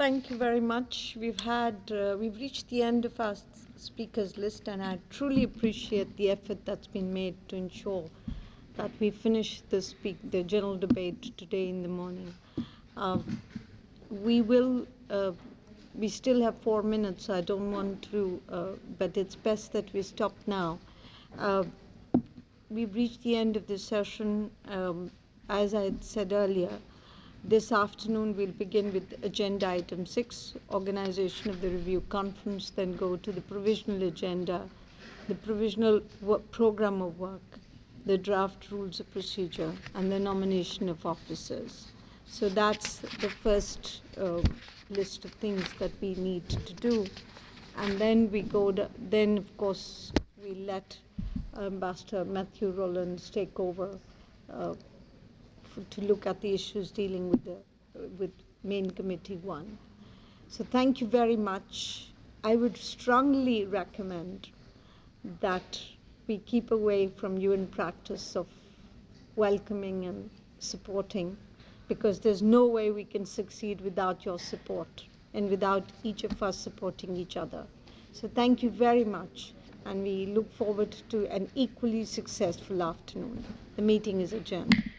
Thank you very much. We've reached the end of our speakers list, and I truly appreciate the effort that's been made to ensure that we finish the general debate today in the morning. We will, we still have 4 minutes. I don't want to, but it's best that we stop now. Uh, we've reached the end of the session. As I had said earlier, this afternoon we'll begin with agenda item 6, organization of the review conference, then go to the provisional agenda, the provisional program of work, the draft rules of procedure, and the nomination of officers. So that's the first list of things that we need to do. And then we go to, then of course we let Ambassador Matthew Rollins take over to look at the issues dealing with main committee 1. So thank you very much. I would strongly recommend that we keep away from UN practice of welcoming and supporting, because there's no way we can succeed without your support and without each of us supporting each other. So thank you very much, and we look forward to an equally successful afternoon. The meeting is adjourned.